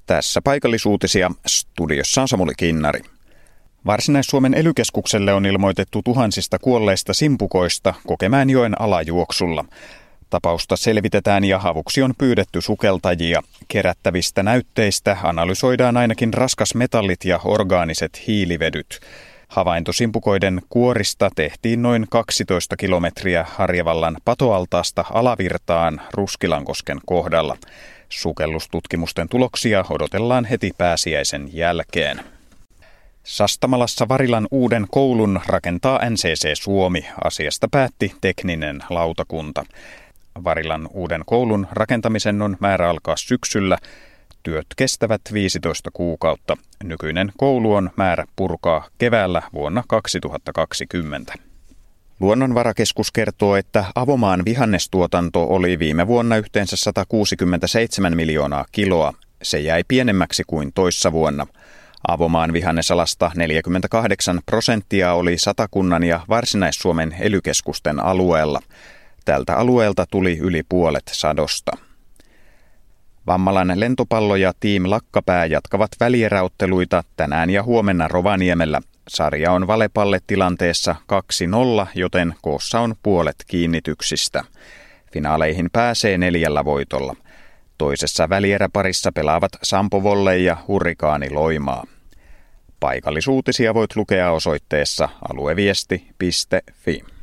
Tässä paikallisuutisia. Studiossa on Samuli Kinnari. Varsinais-Suomen ely-keskukselle on ilmoitettu tuhansista kuolleista simpukoista Kokemäenjoen alajuoksulla. Tapausta selvitetään ja avuksi on pyydetty sukeltajia. Kerättävistä näytteistä analysoidaan ainakin raskasmetallit ja orgaaniset hiilivedyt. Havainto simpukoiden kuorista tehtiin noin 12 kilometriä Harjavallan patoaltaasta alavirtaan Ruskilankosken kohdalla. Sukellustutkimusten tuloksia odotellaan heti pääsiäisen jälkeen. Sastamalassa Varilan uuden koulun rakentaa NCC Suomi. Asiasta päätti tekninen lautakunta. Varilan uuden koulun rakentamisen on määrä alkaa syksyllä. Työt kestävät 15 kuukautta. Nykyinen koulu on määrä purkaa keväällä vuonna 2020. Luonnonvarakeskus kertoo, että avomaan vihannestuotanto oli viime vuonna yhteensä 167 miljoonaa kiloa. Se jäi pienemmäksi kuin toissa vuonna. Avomaan vihannesalasta 48% oli Satakunnan ja Varsinais-Suomen ely-keskusten alueella. Tältä alueelta tuli yli puolet sadosta. Vammalan lentopallo ja Team Lakkapää jatkavat välieräotteluita tänään ja huomenna Rovaniemellä. Sarja on valepalletilanteessa 2-0, joten koossa on puolet kiinnityksistä. Finaaleihin pääsee 4 voitolla. Toisessa välieräparissa pelaavat Sampo Volley ja Hurrikaani Loimaa. Paikallisuutisia voit lukea osoitteessa alueviesti.fi.